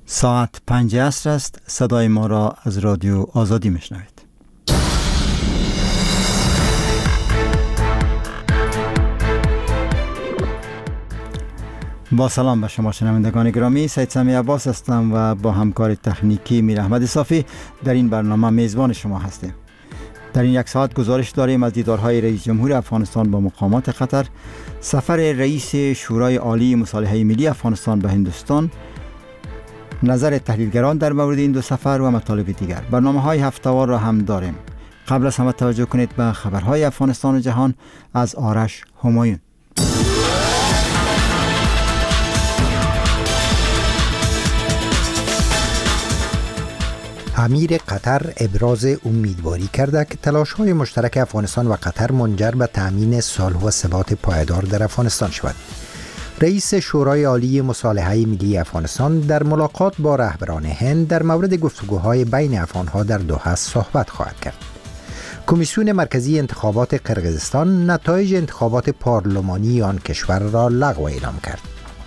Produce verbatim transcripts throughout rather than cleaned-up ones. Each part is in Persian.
ساعت پنج عصر است. صدای ما را از رادیو آزادی میشنوید. با سلام به شما شنوندگان گرامی، سید سمی عباس هستم و با همکار تکنیکی میر احمد صافی در این برنامه میزبان شما هستیم. در این یک ساعت گزارش داریم از دیدارهای رئیس جمهور افغانستان با مقامات قطر، سفر رئیس شورای عالی مصالحه ملی افغانستان به هندوستان، نظر تحلیلگران در مورد این دو سفر و مطالب دیگر. برنامه‌های هفته‌وار را هم داریم. قبل از همه توجه کنید به خبرهای افغانستان و جهان از آرش همایون. امیر قطر ابراز امیدواری کرده که تلاش‌های مشترک افغانستان و قطر منجر به تأمین صلح و ثبات پایدار در افغانستان شود. رئیس شورای عالی مصالحه ملی افغانستان در ملاقات با رهبران هند در مورد گفتگوهای بین افغان‌ها در دوحه صحبت خواهد کرد. کمیسیون مرکزی انتخابات قرقیزستان نتایج انتخابات پارلمانی آن کشور را لغو اعلام کرد.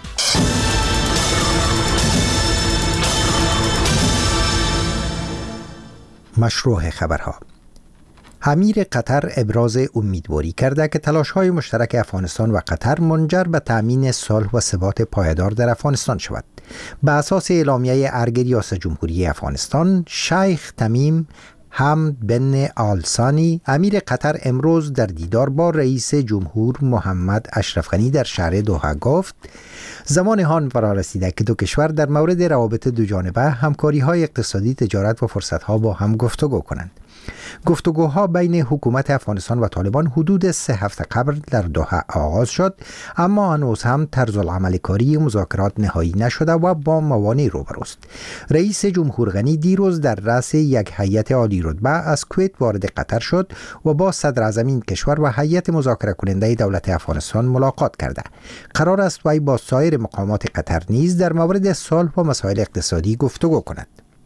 مشروع خبرها. امیر قطر ابراز امیدواری کرده که تلاش‌های مشترک افغانستان و قطر منجر به تأمین صلح و ثبات پایدار در افغانستان شود. به اساس اعلامیه ارگ ریاست جمهوری افغانستان، شیخ تمیم حمد بن آل ثانی امیر قطر امروز در دیدار با رئیس جمهور محمد اشرف غنی در شهر دوحه گفت زمان آن فرا رسیده که دو کشور در مورد روابط دو جانبه، همکاری‌های اقتصادی، تجارت و فرصت‌ها با هم گفتگو کنند. گفتگوها بین حکومت افغانستان و طالبان حدود سه هفته قبل در دوحه آغاز شد، اما هنوز هم طرز العمل کاری مذاکرات نهایی نشده و با موانع روبروست. رئیس جمهور غنی دیروز در رأس یک هیئت عالی رتبه از کویت وارد قطر شد و با صدر اعظم این کشور و هیئت مذاکره کننده دولت افغانستان ملاقات کرده. قرار است وی با سایر مقامات قطر نیز در مورد صلح و مسائل اقتصادی گفتگو کند.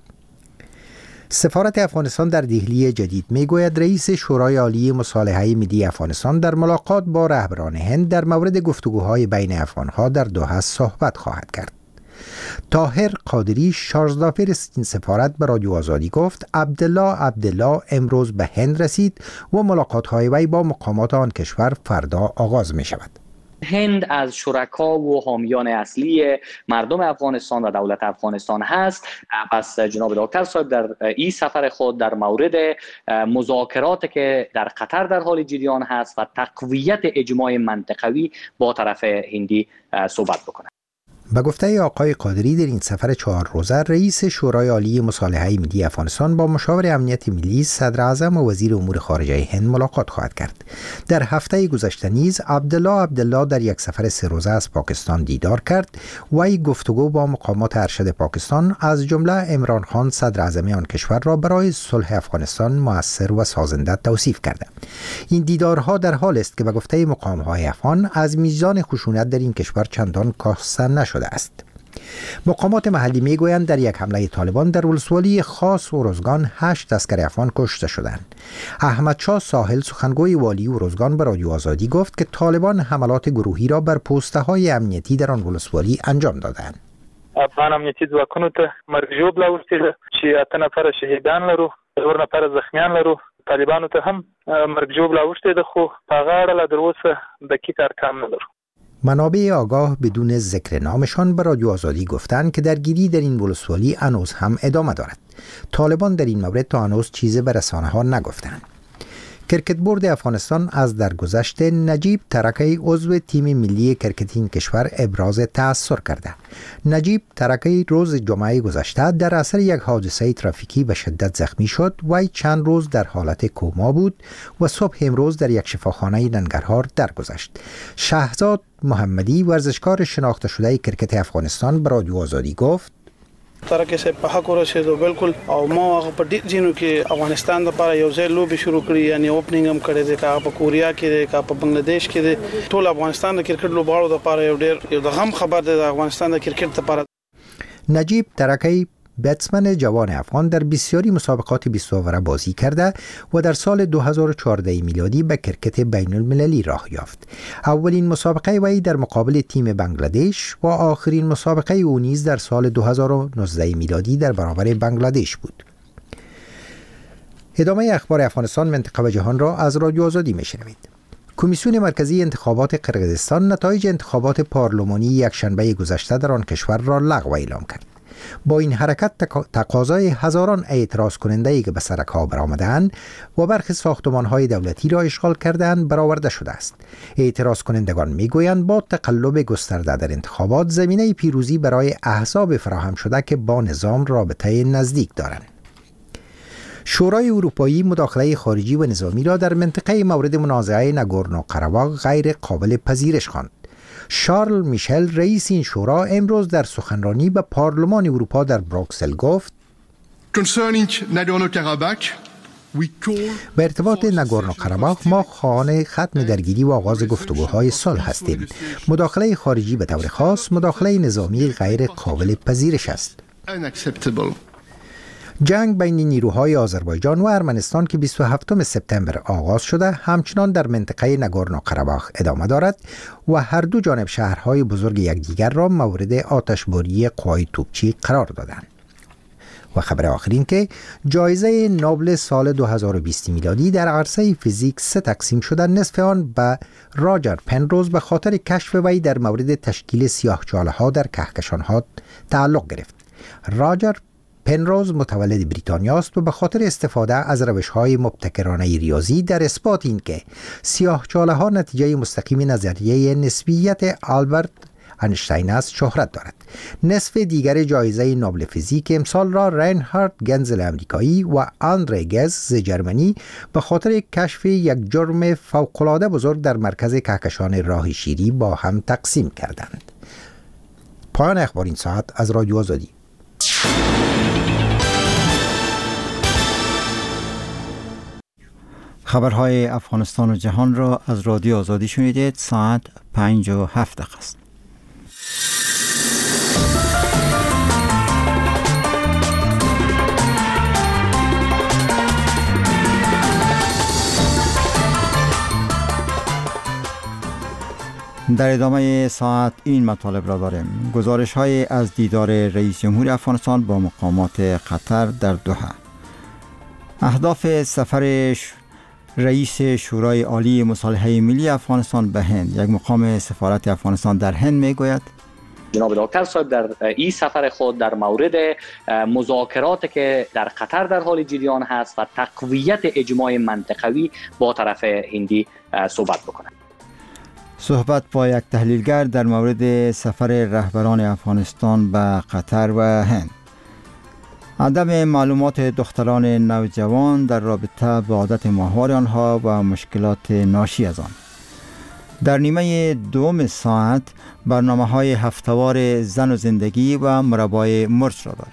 سفارت افغانستان در دهلی جدید میگوید رئیس شورای عالی مصالحه ملی افغانستان در ملاقات با رهبران هند در مورد گفتگوهای بین افغانها در دوحه صحبت خواهد کرد. طاهر قادری، شارژدافر این سفارت، به رادیو آزادی گفت عبدالله عبدالله امروز به هند رسید و ملاقات‌های وی با مقامات آن کشور فردا آغاز می شود. هند از شرکا و حامیان اصلی مردم افغانستان و دولت افغانستان هست. پس جناب دکتر صاحب در این سفر خود در مورد مذاکراتی که در قطر در حال جریان هست و تقویت اجماع منطقوی با طرف هندی صحبت بکنند. به گفته آقای قادری، در این سفر چهار روزه رئیس شورای عالی مصالحه ملی افغانستان با مشاور امنیت ملی، صدر اعظم و وزیر امور خارجه هند ملاقات خواهد کرد. در هفته گذشته نیز عبدالله عبدالله در یک سفر سه روزه از پاکستان دیدار کرد و ای گفتگو با مقامات ارشد پاکستان از جمله عمران خان صدر اعظم آن کشور را برای صلح افغانستان مؤثر و سازنده توصیف کرده. این دیدارها در حال است که به گفته مقام‌های افغان از میزان خشونت در این کشور چندان کاسته نشده است. مقامات محلی میگویند در یک حمله طالبان در ولسوالی خاص اروزگان هشت عسکر افغان کشته شدند. احمد شاه ساحل، سخنگوی والی اروزگان، به رادیو آزادی گفت که طالبان حملات گروهی را بر پوسته‌های امنیتی در آن ولسوالی انجام دادند. افغان امنیتي ځواکونو ته مرګ ژوبله ورسېده چې اته نفره شهیدان لرو، څلور نفره زخمیان لرو. طالبانو ته هم مرګ ژوبله اوښتې ده، خو په هغه اړه لا تر اوسه دقیق ارقام نه لرو. منابع آگاه بدون ذکر نامشان به رادیو آزادی گفتند که درگیری در این ولسوالی هنوز هم ادامه دارد. طالبان در این مورد تا هنوز چیزی به رسانه ها نگفتند. کرکت بورد افغانستان از درگذشت نجیب ترکی، عضو تیم ملی کرکت این کشور، ابراز تأثر کرده. نجیب ترکی روز جمعه گذشته در اثر یک حادثه ترافیکی به شدت زخمی شد و چند روز در حالت کوما بود و صبح امروز در یک شفاخانه ننگرهار درگذشت. شهزاد محمدی، ورزشکار شناخته شده کرکت افغانستان، به رادیو آزادی گفت ترکه صاحب په حق ورسېدو بالکل، او ما هغه په ډېر ځینو کې افغانستان لپاره یو ځای لوبې شروع کړې، یعنی اوپننګ هم کړی دی، که په کوریا کې دی، که په بنگلاديش کې دی. ټول افغانستان د کرکټ لوبغاړو لپاره یو ډېر یو د غم خبر دی د افغانستان د کرکټ لپاره. نجیب ترکی بتسمن جوان افغان در بسیاری مسابقات بیست اووره بازی کرده و در سال دو هزار و چهارده میلادی به کرکت بین المللی راه یافت. اولین مسابقه وی در مقابل تیم بنگلادش و آخرین مسابقه او نیز در سال دو هزار و نوزده میلادی در برابر بنگلادش بود. ادامه اخبار افغانستان، منطقه و جهان را از رادیو آزادی میشنوید. کمیسیون مرکزی انتخابات قرقیزستان نتایج انتخابات پارلمانی یکشنبه گذشته در آن کشور را لغو اعلام کرد. با این حرکت تقاضای هزاران اعتراض کننده که به سرک‌ها برآمدند و برخی ساختمان‌های دولتی را اشغال کردند برآورده شده است. اعتراض کنندگان می‌گویند با تقلب گسترده در انتخابات زمینه پیروزی برای احزاب فراهم شده که با نظام رابطه نزدیک دارند. شورای اروپایی مداخله خارجی و نظامی را در منطقه مورد منازعه ناگورنو قره‌باغ غیر قابل پذیرش خواند. شارل میشل رئیس این شورا امروز در سخنرانی به پارلمان اروپا در بروکسل گفت به ارتباط ناگورنو قره‌باغ ما خواهان ختم درگیری و آغاز گفتگوهای صلح هستیم. مداخله خارجی به طور خاص مداخله نظامی غیر قابل پذیرش است. جنگ بین نیروهای آذربایجان و ارمنستان که بیست و هفتم سپتامبر آغاز شده همچنان در منطقه ناگورنو قره‌باغ ادامه دارد و هر دو جانب شهرهای بزرگ یکدیگر را مورد آتشباری قوای توپچی قرار دادند. و خبر آخرین که جایزه نوبل سال دو هزار و بیست میلادی در عرصه فیزیک سه تقسیم شده، نصف آن به راجر پنروز به خاطر کشف وی در مورد تشکیل سیاه‌چاله‌ها در کهکشان‌ها تعلق گرفت. راجر پنروز متولد بریتانیا است و به خاطر استفاده از روش‌های مبتکرانه ریاضی در اثبات این که سیاه‌چاله‌ها نتیجه مستقیم نظریه نسبیت آلبرت اینشتین است شهرت دارد. نصف دیگر جایزه نوبل فیزیک امسال را رینهارد گنزل امریکایی و آندره گز ز جرمنی به خاطر کشف یک جرم فوق‌العاده بزرگ در مرکز کهکشان راه شیری با هم تقسیم کردند. پایان اخبار این ساعت از رادیو آزادی. خبرهای افغانستان و جهان را از رادیو آزادی شنیدید. ساعت پنج و هفت دقیقه است. در ادامه ساعت این مطالب را داریم. گزارش های از دیدار رئیس جمهور افغانستان با مقامات قطر در دوحه. اهداف سفر رئیس شورای عالی مصالحه ملی افغانستان به هند. یک مقام سفارت افغانستان در هند میگوید جناب داکتر صاحب در این سفر خود در مورد مذاکرات که در قطر در حال جریان هست و تقویت اجماع منطقوی با طرف هندی صحبت بکنند. صحبت با یک تحلیلگر در مورد سفر رهبران افغانستان به قطر و هند. عدم معلومات دختران نوجوان در رابطه با عادت ماهوار آنها و مشکلات ناشی از آن. در نیمه دوم ساعت برنامه های هفته‌وار زن و زندگی و مربای مرچ را داریم.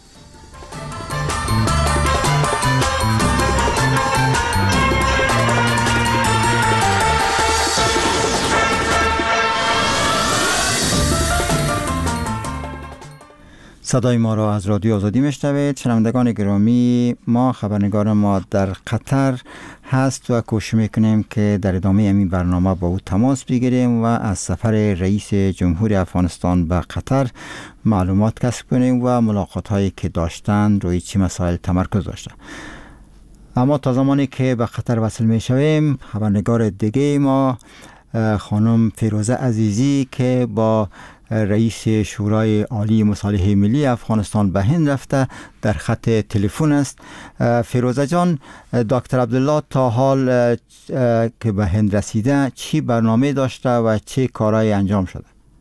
صدای ما را از رادیو آزادی میشنوید. شنوندگان گرامی، ما خبرنگار ما در قطر هست و کوشش میکنیم که در ادامه این برنامه با او تماس بگیریم و از سفر رئیس جمهور افغانستان به قطر معلومات کسب کنیم و ملاقات هایی که داشتن روی چه مسائل تمرکز داشته. اما تا زمانی که به قطر وصل میشویم، خبرنگار دیگه ما خانم فیروزه عزیزی که با رئیس شورای عالی مصالحه ملی افغانستان به هند رفته در خط تلفن است. فیروزه جان، دکتر عبدالله تا حال که به هند رسیده چی برنامه داشته و چه کارهای انجام شده؟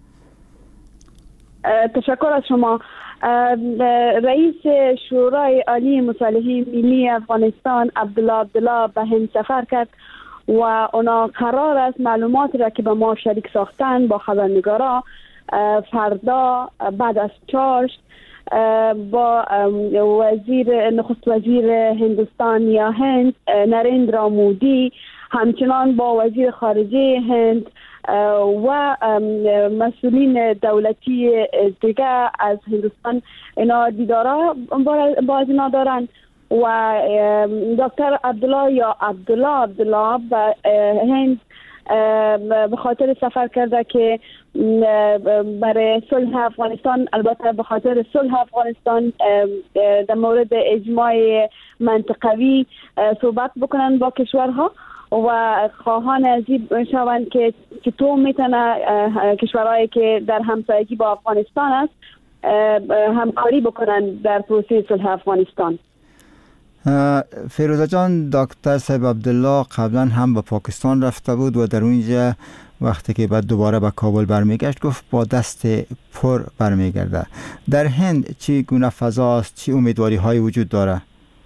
تشکر از شما. رئیس شورای عالی مصالحه ملی افغانستان عبدالله عبدالله به هند سفر کرد و اونا قرار است معلومات را که به ما شریک ساختن با خبرنگارا فردا بعد از چاشت با وزیر نخست وزیر هندوستان یا هند نریندرا مودی، همچنان با وزیر خارجه هند و مسئولین دولتی دیگه از هندوستان اینا دیدارا باز اینا دارن و دکتر عبدالله یا عبدالله عبدالله به هند به خاطر سفر کرده که برای صلح افغانستان، البته به خاطر صلح افغانستان در مورد اجماع منطقوی صحبت بکنن با کشورها و خواهان از این شوند که چطور میتونه کشورهایی که در همسایگی با افغانستان است همکاری بکنن در پروسه صلح افغانستان. فیروزه جان، دکتر صاحب عبدالله قبلا هم به پاکستان رفته بود و در اونجا وقتی که بعد دوباره به کابل برمیگشت گفت با دست پر برمیگرده. در هند چی گونه فضاست، چی امیدواری های وجود داره؟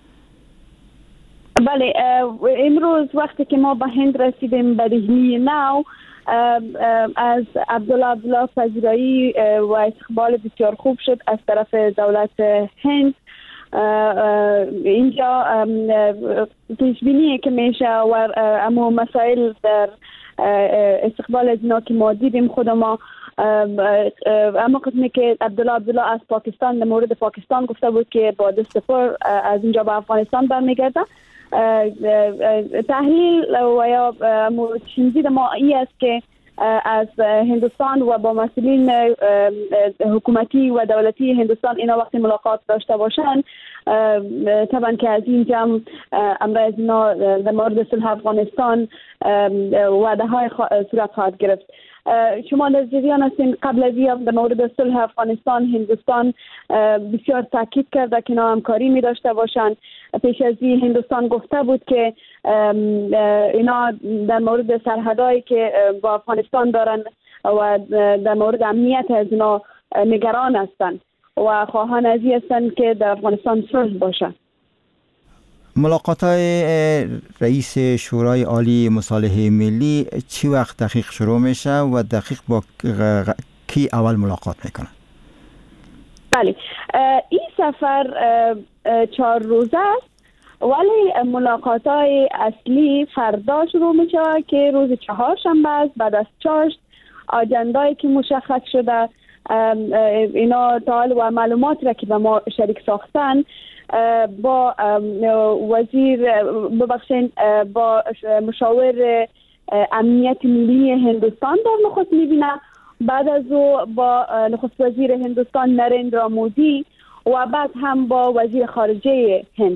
بله، امروز وقتی که ما به هند رسیدیم به دهلی نو از عبدالله عبدالله پذیرایی و استقبال بسیار خوب شد از طرف دولت هند. اینجا پیش بینی که میشه و اما مسائل در استقبال از اینا که ما دیدیم خود ما اما قسمی که عبدالله عبدالله از پاکستان در مورد پاکستان گفته بود که با دست پر از اینجا به افغانستان برمیگرده. تحلیل و یا چیزی ما ای است که از هندوستان و با مسئولین حکومتی و دولتی هندوستان اینا وقتی ملاقات داشته باشن طبعا که از این جمع امر از اینا در مورد صلح افغانستان وعده های صورت خواهد گرفت. شما در جریان هستین قبل از این در مورد صلح افغانستان هندوستان بسیار تاکید کرده که اینا همکاری می داشته باشند. پیش از این هندوستان گفته بود که اینا در مورد سرحدایی که با افغانستان دارن و در مورد امنیت از اینا نگران هستند و خواهان از این هستند که در افغانستان صلح باشه. ملاقات های رئیس شورای عالی مصالحه ملی چی وقت دقیق شروع میشه و دقیق با کی اول ملاقات میکنه؟ بله، این سفر چهار روزه است ولی ملاقات های اصلی فردا شروع میشه که روز چهارشنبه است. بعد از چاشت آجندایی که مشخص شده اینا تا و معلومات را که به ما شریک ساختن با وزیر ببخشید با مشاور امنیت ملی هندوستان در نخست میبینه. بعد از او با نخست وزیر هندوستان نریندرا مودی و بعد هم با وزیر خارجه هند.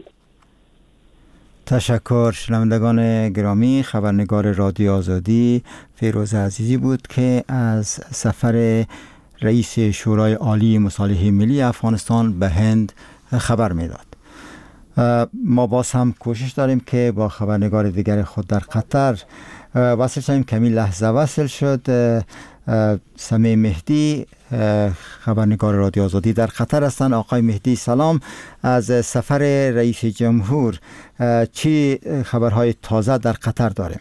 تشکر. شنوندگان گرامی، خبرنگار رادیو آزادی فیروزه عزیزی بود که از سفر رئیس شورای عالی مصالحه ملی افغانستان به هند خبر میداد. ما باز هم کوشش داریم که با خبرنگار دیگر خود در قطر وصل شدیم. کمی لحظه وصل شد. سمیع مهدی خبرنگار رادیو آزادی در قطر هستند. آقای مهدی سلام. از سفر رئیس جمهور چی خبرهای تازه در قطر داریم؟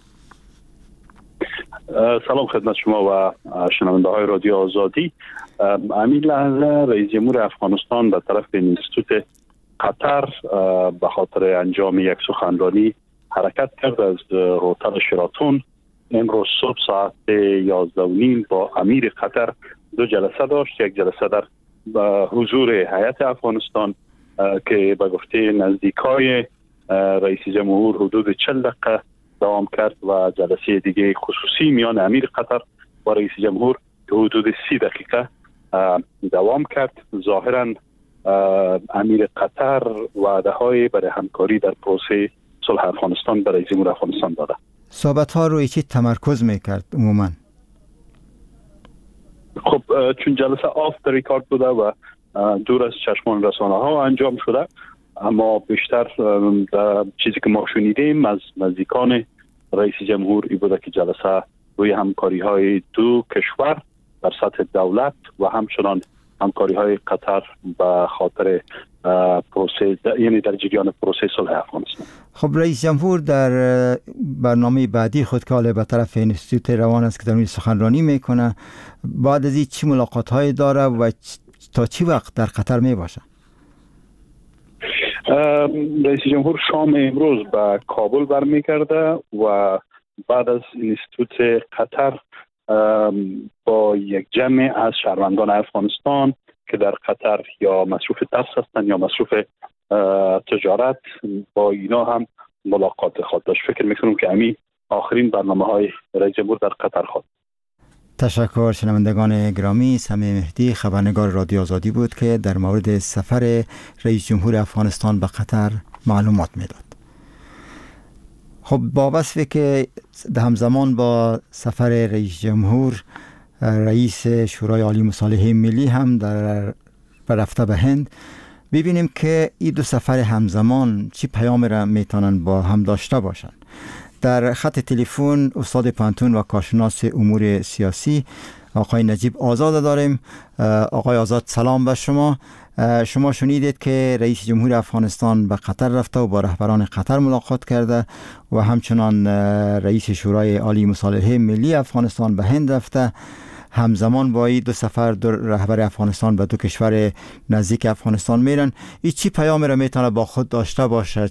سلام خدمت شما و شنونده های رادیو آزادی. همین لحظه رئیس جمهور افغانستان به طرف اینستیتوت قطر به خاطر انجام یک سخنرانی حرکت کرد از هتل شراتون. امروز صبح ساعت یازده و نیم با امیر قطر دو جلسه داشت. یک جلسه در حضور هیئت افغانستان که به گفته نزدیکای رئیس جمهور حدود چهل دقیقه دوام کرد و جلسه دیگه خصوصی میان امیر قطر و رئیس جمهور که حدود سی دقیقه دوام کرد. ظاهرا امیر قطر وعده های برای همکاری در پروسه صلح افغانستان برای جمهور افغانستان داده. صحبت ها روی چی تمرکز میکرد عموما؟ خب چون جلسه آف در ریکارد بوده و دور از چشمان رسانه ها انجام شده، اما بیشتر چیزی که ما شنیدیم از نزدیکان رئیس جمهور ای بوده که جلسه روی همکاری های دو کشور در سطح دولت و همچنان همکاری های قطر به خاطر پروسه یعنی در جریان پروسه صلح افغانستان. خب رئیس جمهور در برنامه بعدی خود که حالا به طرف اینستیتوت روان است که در اون سخنرانی میکنه، بعد از این چی ملاقات های داره و تا چی وقت در قطر می باشه؟ رئیس جمهور شام امروز به کابل برمیگرده و بعد از اینستیتوت قطر با یک جمع از شهروندان افغانستان که در قطر یا مصروف درس هستند یا مصروف تجارت، با اینا هم ملاقات خواهد داشت. فکر میکنم که همین آخرین برنامه های رئیس جمهور در قطر خواهد. تشکر. شنوندگان گرامی، سمیع مهدی خبرنگار رادیو آزادی بود که در مورد سفر رئیس جمهور افغانستان به قطر معلومات میداد. خب با وصفی که همزمان با سفر رئیس جمهور رئیس شورای عالی مصالحه ملی هم در رفته به هند، ببینیم که این دو سفر همزمان چی پیام را میتونن با هم داشته باشن. در خط تلفن استاد پانتون و کارشناس امور سیاسی آقای نجیب آزاد داریم. آقای آزاد سلام به شما. شما شنیدید که رئیس جمهور افغانستان به قطر رفته و با رهبران قطر ملاقات کرده و همچنان رئیس شورای عالی مصالحه ملی افغانستان به هند رفته. همزمان با این دو سفر دو رهبر افغانستان به دو کشور نزدیک افغانستان میرن. این چی پیام را میتونه با خود داشته باشد؟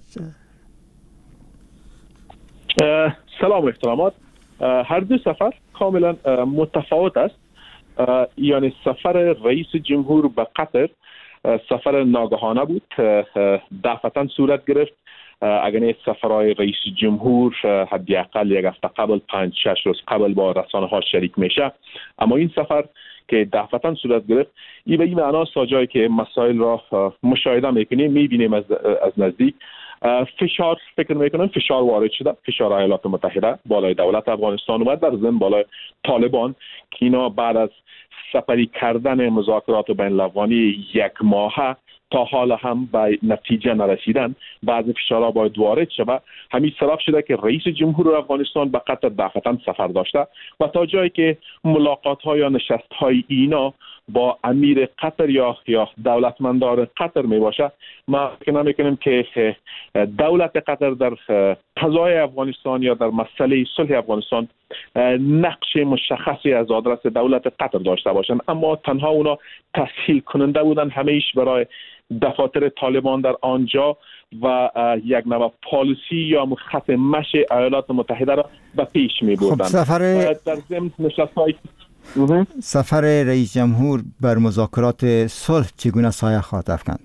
سلام و احترامات. هر دو سفر کاملا متفاوت است. یعنی سفر رئیس جمهور به قطر سفر ناگهانه بود، دفعتاً صورت گرفت. اگر این سفرهای رئیس جمهور حداقل یک هفته قبل، پنج شش روز قبل با رسانه ها شریک میشه، اما این سفر که دفعتاً صورت گرفت، این به این معنا ساجایی که مسائل را مشاهده میکنیم، میبینیم از از نزدیک. فشار فکر میکنم فشار وارد شده، فشار ایالات متحده بالای دولت افغانستان اومد، در ضمن بالای طالبان که اینا بعد از سپری کردن مذاکرات بین الاقوانی یک ماه تا حال هم به نتیجه نرسیدن، بعضی فشارها باید وارد شود. همین سبب شده که رئیس جمهور افغانستان به قطر دفعتاً سفر داشته و تا جایی که ملاقات ها یا نشست های اینا با امیر قطر یا یا دولتمندار قطر می باشه، ما فکر نمی‌کنیم که دولت قطر در قضای افغانستان یا در مسئله صلح افغانستان نقش مشخصی از آدرس دولت قطر داشته باشند، اما تنها اونا تسهیل کننده بودن همیش برای دفاتر طالبان در آنجا و یک نوع پالیسی یا خط مشی ایالات متحده را به پیش می بردن. خب سفر در ضمن نشست‌های سفر رئیس جمهور بر مذاکرات صلح چگونه سایه خواهد افکند؟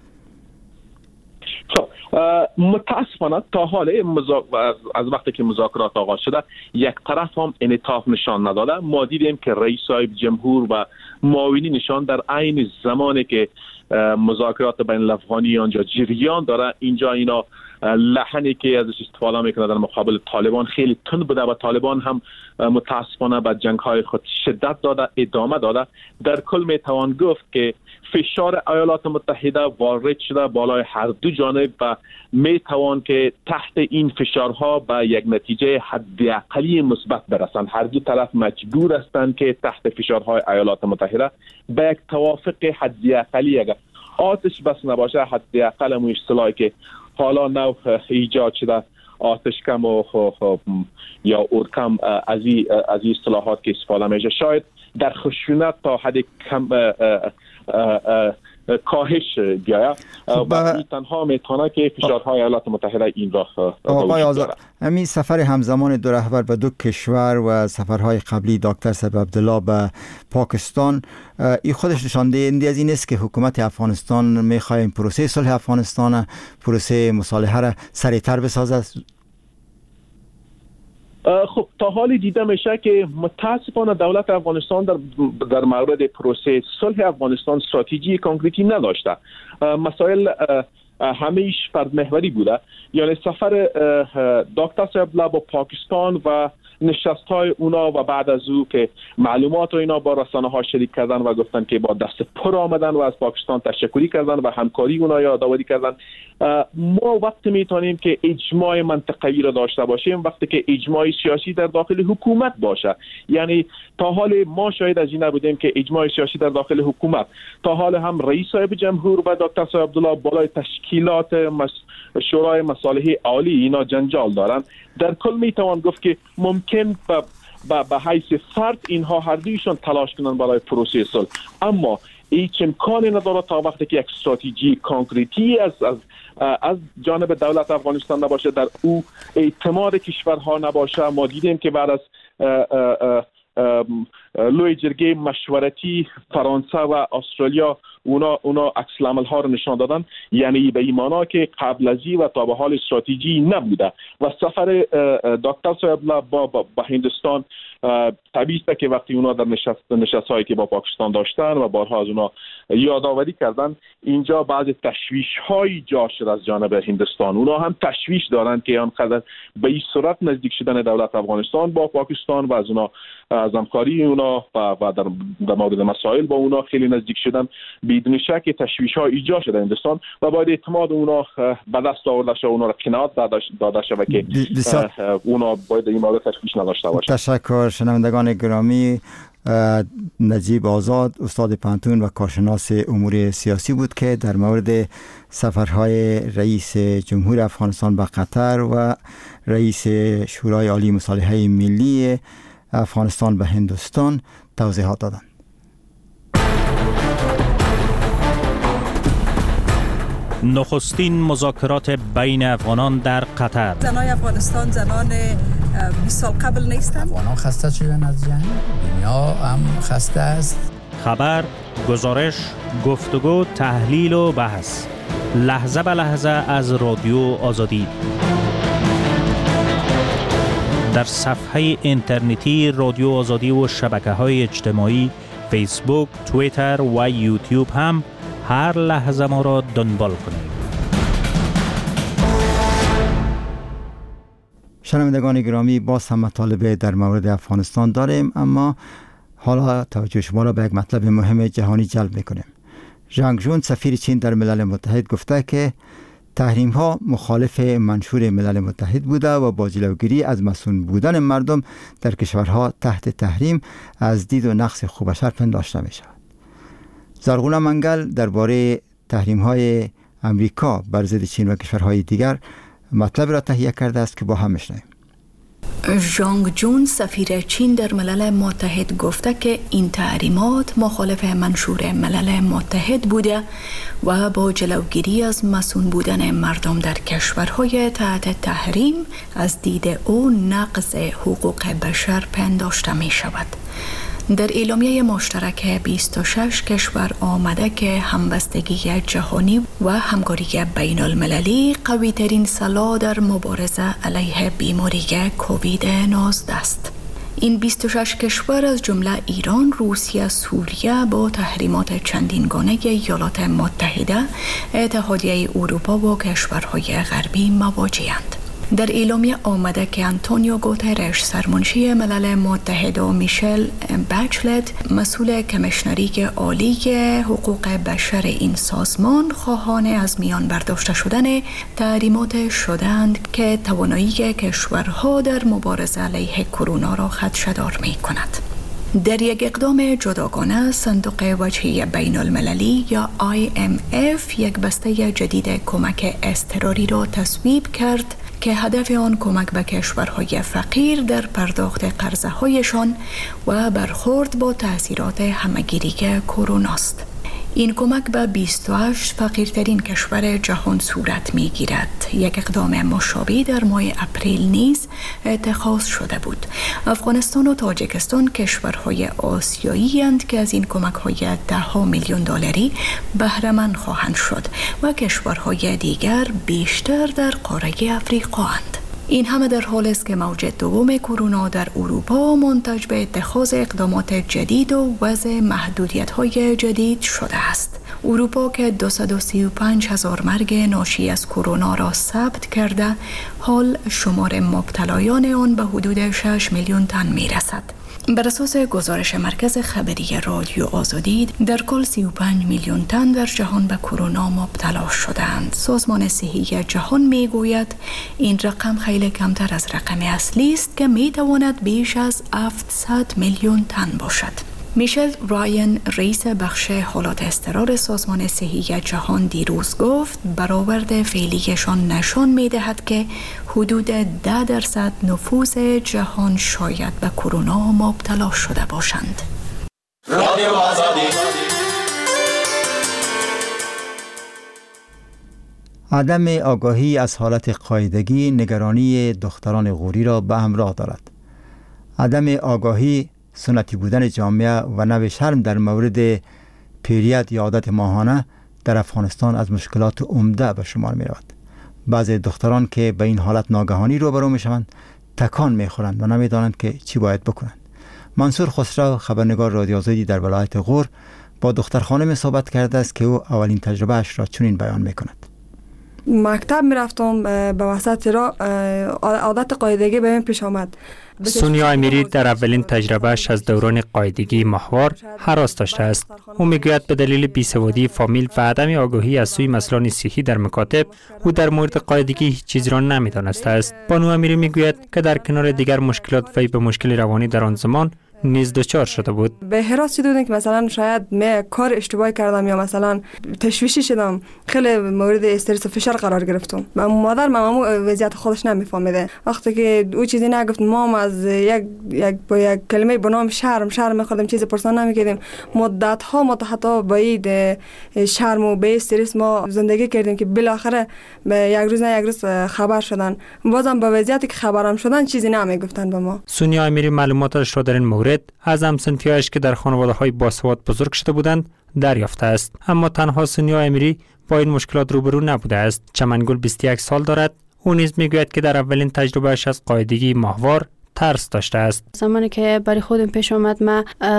خب متاسفانه تا حال مزا... از وقتی که مذاکرات آغاز شده یک طرف هم انعطاف نشان نداده. ما دیدیم که رئیس صاحب جمهور و معاونی نشان در عین زمانی که مذاکرات بین الافغانی آنجا جریان داره، اینجا اینا لحنی که ازش استفاده میکنه در مقابل طالبان خیلی تند بوده و طالبان هم متاسفانه به جنگ های خود شدت داده، ادامه داده. در کل میتوان گفت که فشار ایالات متحده وارد شده بالای هر دو جانب و میتوان که تحت این فشارها به یک نتیجه حداقلی مثبت برسند. هر دو طرف مجبور هستند که تحت فشارهای ایالات متحده به یک توافق حداقلی، اگر آتش بس نباشه، حداقل اون اصطلاحی که حالا نو ایجاد شده، آتش کم و یا اورکم، از این از این اصطلاحات که استفاده میشه، شاید در خشونت تا حد کم کاهش بیاید و تنها میتونه که فشارهای ایالات متحده این را آقای آزاد، همین سفر همزمان دو رهبر به دو کشور و سفرهای قبلی دکتر صاحب عبدالله به پاکستان، این خودش نشان دهنده از این است که حکومت افغانستان میخواد این پروسه صلح افغانستان، پروسه مصالحه را سریعتر بسازه. خب تا حالی دیده میشه که متاسفانه دولت افغانستان در در مورد پروسه صلح افغانستان استراتژی کانکریتی نداشته. مسائل همیش فرد محوری بوده. یعنی سفر دکتر صاحب با پاکستان و نشست های اونا و بعد از او که معلومات رو اینا با رسانه ها شریک کردن و گفتن که با دست پر آمدن و از پاکستان تشکری کردن و همکاری اونا یادآوری کردن. ما وقتی میتونیم که اجماع منطقوی را داشته باشیم وقتی که اجماع سیاسی در داخل حکومت باشه. یعنی تا حال ما شاید از این نبودیم که اجماع سیاسی در داخل حکومت، تا حال هم رئیس صاحب جمهور و دکتر صاحب عبدالله بالای تشکیلات مس... شورای مصالحه عالی اینا جنجال دارن. در کل میتوان گفت که ممکن به به حیث فرد اینها هر دویشون تلاش کنن برای پروسه صلح، اما هیچ امکانی نداره تا وقتی که یک استراتژی کانکریتی از از از جانب دولت افغانستان نباشه، در او اعتماد کشورها نباشه. ما دیدیم که بعد از لوی جرگه مشورتی فرانسه و استرالیا اونا اونا عکس العمل ها رو نشان دادن، یعنی به این معنا که قبل از این و تا به حال استراتژی نبوده و سفر دکتر سایدالله با, با, با هندوستان طبیعی است که وقتی اونا در نشست نشست هایی که با پاکستان داشتن و بارها از اونا یادآوری کردن، اینجا بعض تشویش های ایجاد شد از جانب هندوستان. اونا هم تشویش دارند که آنقدر به این صورت نزدیک شدن دولت افغانستان با پاکستان و از اونا از همکاری اونا و, و در, در مورد مسائل با اونا خیلی نزدیک شدن، بدون شک تشویش ها ایجاد شده هندوستان و باید اعتماد اونا به دست آورده شده، اونا را کنار داده شده که اونا باید این مورد تشویش نداشته باشه. تشکر. شنوندگان گرامی، نجیب آزاد استاد پانتون و کارشناس امور سیاسی بود که در مورد سفرهای رئیس جمهور افغانستان به قطر و رئیس شورای عالی مصالحه ملی افغانستان به هندوستان توضیحات دادند. نخستین مذاکرات بین افغانان در قطر. زنای افغانستان زنان بیست سال قبل نیستند. افغانان خسته شدن از جنگ، دنیا هم خسته است. خبر، گزارش، گفتگو، تحلیل و بحث لحظه به لحظه از رادیو آزادی در صفحه اینترنتی رادیو آزادی و شبکه‌های اجتماعی فیسبوک، توییتر و یوتیوب هم هر لحظه ما را دنبال کنید. شنوندگان گرامی، باز هم مطالب در مورد افغانستان داریم، اما حالا توجه شما را به یک مطلب مهم جهانی جلب میکنیم. ژانگ ژون سفیر چین در ملل متحد گفته که تحریم ها مخالف منشور ملل متحد بوده و با جلوگیری از مسئول بودن مردم در کشورها تحت تحریم از دید و نقص خوبشر پنداشته می شود. زرغونه منگل درباره تحریم های امریکا بر ضد چین و کشورهای دیگر مطلب را تهیه کرده است که با هم میشنویم. ژانگ ژون سفیر چین در ملل متحد گفته که این تحریمات مخالف منشور ملل متحد بوده و با جلوگیری از مسئول بودن مردم در کشورهای تحت تحریم از دید او نقض حقوق بشر پنداشته می شود. در اعلامیه مشترک بیست و شش کشور آمده که همبستگی جهانی و همکاری بین المللی قوی ترین سلاح در مبارزه علیه بیماری کووید نوزده است. این بیست و شش کشور از جمله ایران، روسیه، سوریه با تحریمات چندین گانه ایالات متحده، اتحادیه اروپا و کشورهای غربی مواجه‌اند. در اعلامیه آمده که آنتونیو گوترش سرمنشی ملل متحد و میشل بچلت مسئول کمیشنری عالی حقوق بشر این سازمان خواهان از میان برداشته شدن تحریمات شدند که توانایی کشورها در مبارزه علیه کرونا را خدشه‌دار می کند. در یک اقدام جداگانه صندوق وجهی بین المللی یا آی ام اف یک بسته جدید کمک اضطراری را تصویب کرد که هدف آن کمک به کشورهای فقیر در پرداخت قرضه هایشان و برخورد با تأثیرات همه‌گیری کرونا است. این کمک به بیست و هشت فقیرترین کشور جهان صورت می گیرد. یک اقدام مشابه در ماه اپریل نیز اتخاذ شده بود. افغانستان و تاجیکستان کشورهای آسیایی اند که از این کمک های ده ها میلیون دلاری بهره مند خواهند شد و کشورهای دیگر بیشتر در قاره افریقا اند. این همه در حالی است که موج دوم کرونا در اروپا منتج به اتخاذ اقدامات جدید و وضع محدودیت‌های جدید شده است. اروپا که دویست و سی و پنج هزار مرگ ناشی از کرونا را ثبت کرده، حال شمار مبتلایان آن به حدود شش میلیون تن می‌رسد. بر اساس گزارش مرکز خبری رادیو آزادی، در کل سی و پنج میلیون تن در جهان به کرونا مبتلا شدند. سازمان صحی جهان میگوید این رقم خیلی کمتر از رقم اصلی است که میتواند بیش از هفتصد میلیون تن باشد. میشل رایان رئیس بخش حالات اضطرار سازمان صحی جهان دیروز گفت برآورد فعلیشان نشان میدهد که حدود ده درصد نفوس جهان شاید به کرونا مبتلا شده باشند. رادیو آزادی. عدم آگاهی از حالت قاعدگی نگرانی دختران غوری را به همراه دارد. عدم آگاهی سنتی بودن جامعه و نوع شرم در مورد پیریت یا عادت ماهانه در افغانستان از مشکلات عمده به شمار می رود. بعضی دختران که به این حالت ناگهانی روبرو می شوند تکان می خورند و نمی دانند که چی باید بکنند. منصور خسرو، خبرنگار رادیو آزادی در ولایت غور، با دختر خانم صحبت کرده است که او اولین تجربه اش را چنین بیان می کند. مکتب می رفتم، به وسط را عادت قاعدگی به من پیش آمد. سونیا امیری در اولین تجربهش از دوران قاعدگی ماهوار هراس داشته است. او میگوید به دلیل بیسوادی فامیل و عدم آگاهی از سوی مسائل صحی در مکاتب، او در مورد قاعدگی هیچ چیز را نمیدانسته است. بانو امیری میگوید که در کنار دیگر مشکلات وی به مشکل روانی در آن زمان نیز دچار شده بود. به هراس شده بودم که مثلا شاید من کار اشتباهی کردم یا مثلا تشویشی شدم، خیلی مورد استرس و فشار قرار گرفتم. و مادر مامو وضعیت خودش نمیفهمیده. وقتی که او چیزی نگفت، مام از یک یک با یک کلمه به نام شرم شرم می‌خوردم، چیزی پرسان نمی‌کردیم. مدت ها متحتا با این شرم و به استرس ما زندگی کردیم که بالاخره به یک روز نه یک روز خبر شدن. بازم با وضعیتی که خبرم شدن چیزی نمیگفتن به ما. سونیا امیری معلوماتش را در این مورد از همسنفیایش که در خانواده‌های باسواد بزرگ شده بودند دریافته است. اما تنها سونیا امیری با این مشکلات روبرو نبوده است. چمنگل بیست و یک سال دارد. او نیز میگوید که در اولین تجربهش از قاعدگی ماهوار ترس داشته است. زمانی که برای خودم پیش آمد، من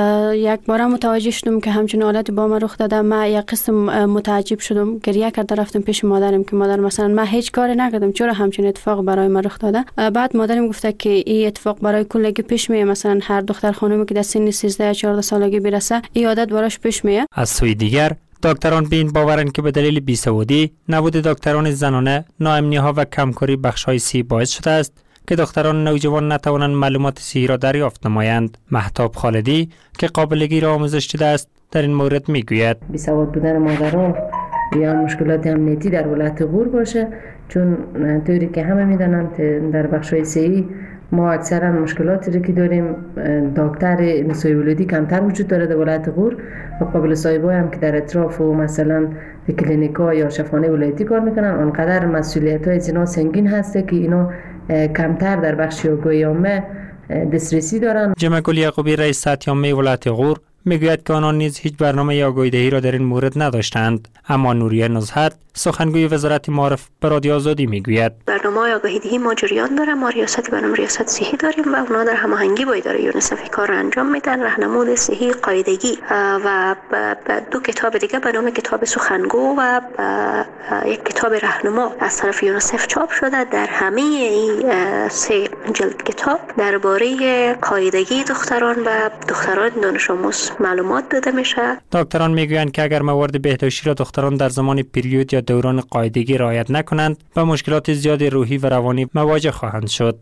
یک بار متوجه شدم که همچین حالتی با من رخ داده. من یک قسم متعجب شدم، گریه کردم، رفتم پیش مادرم که مادر مثلا من هیچ کاری نکردم، چرا همچین اتفاق برای من رخ داده؟ بعد مادرم گفته که این اتفاق برای کلگی پیش میاد، مثلا هر دختر خانومی که در سن سیزده یا چهارده سالگی برسه این عادت براش پیش میاد. از سوی دیگر دکتران به این باورند که به دلیل بیسوادی، نبود دکتران زنانه، ناامنی‌ها و کمکاری بخش‌های صحی باعث شده است که دختران نوجوان نتوانند معلومات صحی را دریافت نمایند. مهتاب خالدی که قابلگی را آموزش دیده است در این مورد میگوید بیسواد بودن مادران یا مشکلات امنیتی در ولایت غور باشه، چون طوری که همه میدانند در بخش‌های صحی ما اکثرا مشکلاتی رو که داریم، دکتر نسای ولادی کمتر وجود داره در ولایت غور و قابل صاحبای هم که در اطراف و مثلا کلینیکا یا شفاخانه ولایتی کار میکنن، آنقدر مسئولیت‌های زینا سنگین هسته که اینا کمتر در بخش آگاهی عامه دسترسی دارن. جمع گل یعقوبی رئیس سطح عامه ولایت غور میگوید که آنان نیز هیچ برنامه آگاهی دهی را در این مورد نداشتند. اما نوریه نزهت، سخنگوی وزارت معارف، به رادیو آزادی میگوید برنامه آگاهی دهی ما جریان داره، ما ریاست برنامه ریاست صحی داریم و اونا در هماهنگی با اداره یونیسف کار انجام میدن. راهنمود صحی قاعدگی و دو کتاب دیگه به نام کتاب سخنگو و یک کتاب راهنما از طرف یونیسف چاپ شده. در همه این سه جلد کتاب درباره قاعدگی دختران و دختران دانش آموز معلومات داده میشه. دکتران میگویند که اگر موارد بهداشتی را دختران در زمان پریود یا دوران قاعدگی رعایت نکنند، با مشکلات زیاد روحی و روانی مواجه خواهند شد.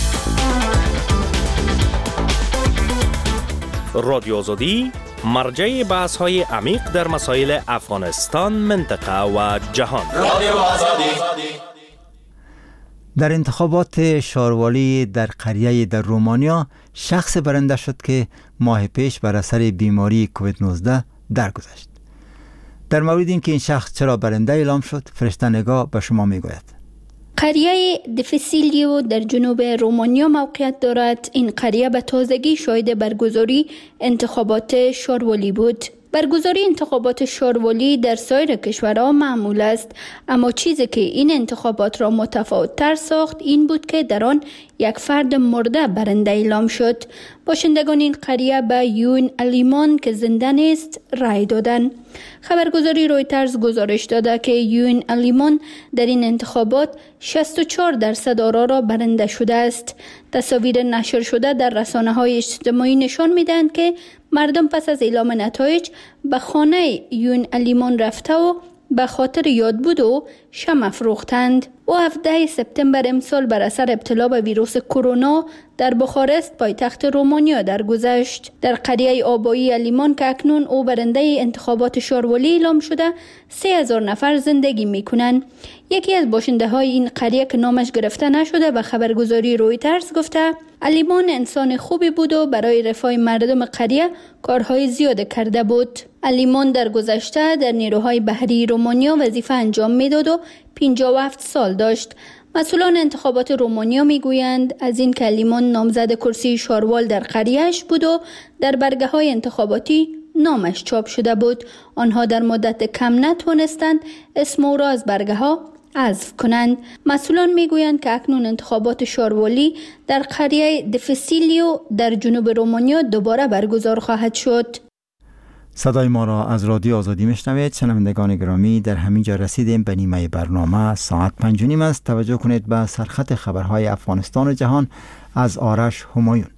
رادیو آزادی مرجع بحث‌های عمیق در مسائل افغانستان، منطقه و جهان. رادیو آزادی. در انتخابات شاروالی در قریه در رومانیا شخص برنده شد که ماه پیش بر اثر بیماری کووید نوزده درگذشت. در مورد این که این شخص چرا برنده اعلام شد، فرشته نگاه به شما میگوید. قریه دفیسیلیو در جنوب رومانیا موقعیت دارد. این قریه به تازگی شاهد برگزاری انتخابات شاروالی بود. برگزاری انتخابات شاروالی در سایر کشورها معمول است، اما چیزی که این انتخابات را متفاوت تر ساخت این بود که در آن یک فرد مرده برنده اعلام شد. باشندگان این قریه به یون الیمان که زنده نیست رای دادند. خبرگزاری رویترز گزارش داده که یون الیمان در این انتخابات شصت و چهار درصد آرا را برنده شده است. تصاویر نشر شده در رسانه‌های اجتماعی نشان می‌دهند که مردم پس از اعلام نتایج به خانه یون الیمان رفته و به خاطر یاد بود و شمع افروختند. او هفدهم سپتامبر امسال بر اثر ابتلا به ویروس کرونا در بخارست پایتخت رومانیا درگذشت. در قریه آبایی الیمان که اکنون او برنده انتخابات شاروالی اعلام شده، سه هزار نفر زندگی میکنند. یکی از باشنده های این قریه که نامش گرفته نشده به خبرگزاری رویترز گفته الیمان انسان خوبی بود و برای رفاه مردم قریه کارهای زیاد کرده بود. الیمان در گذشته در نیروهای بحری رومانیا وظیفه انجام میداد و پنجاه و هفت سال داشت. مسئولان انتخابات رومانیا میگویند از این که لیمون نامزد کرسی شاروال در قریه‌اش بود و در برگه های انتخاباتی نامش چاپ شده بود، آنها در مدت کم نتوانستند اسم او را از برگه ها حذف کنند. مسئولان میگویند که اکنون انتخابات شاروالی در قریه دفسیلیو در جنوب رومانیا دوباره برگزار خواهد شد. صدای ما را از رادیو آزادی میشنوید. شنوندگان گرامی، در همین جا رسیدیم به نیمه برنامه. ساعت پنج و نیم است. توجه کنید به سرخط خبرهای افغانستان و جهان از آرش همایون.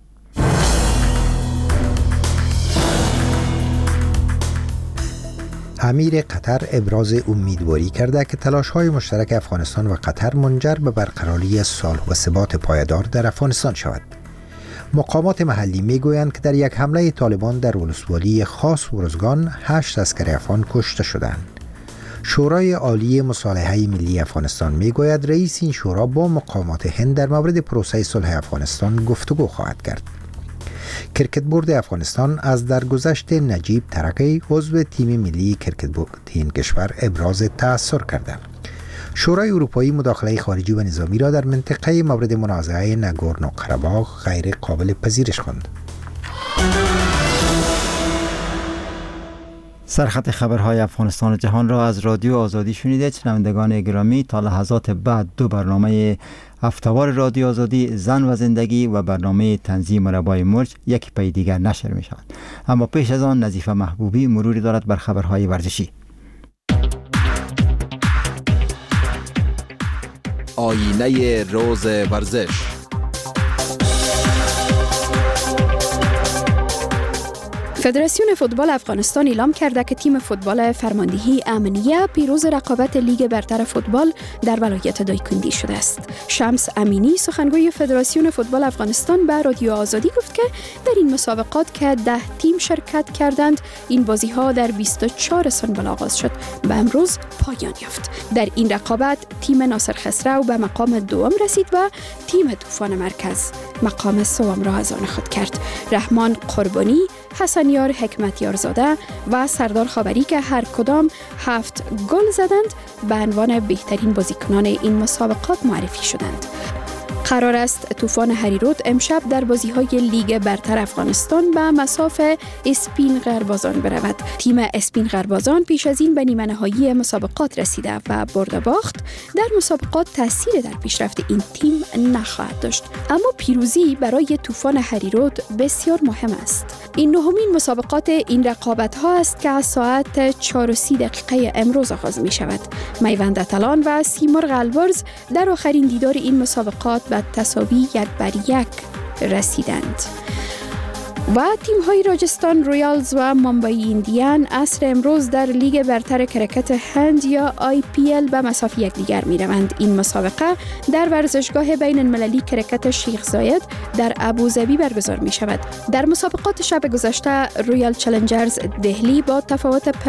امیر قطر ابراز امیدواری کرده که تلاش‌های مشترک افغانستان و قطر منجر به برقراری صلح و ثبات پایدار در افغانستان شود. مقامات محلی میگویند که در یک حمله طالبان در ولسوالی خاص ورزگان هشت عسکر افغان کشته شدند. شورای عالی مصالحه ملی افغانستان میگوید رئیس این شورا با مقامات هند در مورد پروسه صلح افغانستان گفتگو خواهد کرد. کرکت بورد افغانستان از درگذشت نجیب ترکی عضو تیم ملی کرکت بورد این کشور ابراز تأثر کرده. شورای اروپایی مداخله خارجی و نظامی را در منطقه مورد منازعه ناگورنو قره‌باخ غیر قابل پذیرش خواند. سرخط خبرهای افغانستان و جهان را از رادیو آزادی شنیدید. شنوندگان گرامی، تا لحظات بعد دو برنامه هفته‌وار رادیو آزادی، زن و زندگی و برنامه تنظیم مربای مرج یک پی دیگر نشر می شود. اما پیش از آن نظیفه محبوبی مروری دارد بر خبرهای ورزشی. آینه روز ورزش. فدراسیون فوتبال افغانستان اعلام کرده که تیم فوتبال فرماندهی امنیه پیروز رقابت لیگ برتر فوتبال در ولایت دایکندی شده است. شمس امینی سخنگوی فدراسیون فوتبال افغانستان به رادیو آزادی گفت که در این مسابقات که ده تیم شرکت کردند، این بازی‌ها در بیست و چهار اسفند آغاز شد و امروز پایان یافت. در این رقابت تیم ناصر خسرو به مقام دوم رسید و تیم طوفان مرکز مقام سوم را از آن خود کرد. رحمان قربانی، حسن یار حکمتیارزاده و سردار خاوری که هر کدام هفت گل زدند به عنوان بهترین بازیکنان این مسابقات معرفی شدند. قرار است طوفان هریرود امشب در بازی‌های لیگ برتر افغانستان به مصاف اسپین غربازان برود. تیم اسپین غربازان پیش از این به نیمه نهایی مسابقات رسیده و برد و باخت در مسابقات تأثیر در پیشرفت این تیم نخواهد داشت. اما پیروزی برای طوفان هریرود بسیار مهم است. این نهمین مسابقات این رقابت‌ها است که از ساعت چهار و سی دقیقه امروز آغاز می شود. میوند اتلان و سیمرغ البرز در آخرین دیدار این مسابقات به تساوی یک بر یک رسیدند و تیم‌های راجستان رویالز و ممبئی ایندیان عصر امروز در لیگ برتر کرکت هند یا آی پی ال به مسافت یکدیگر می‌روند. این مسابقه در ورزشگاه بین المللی کرکت شیخ زاید در ابوظبی برگزار می‌شود. در مسابقات شب گذشته رویال چالنجرز دهلی با تفاوت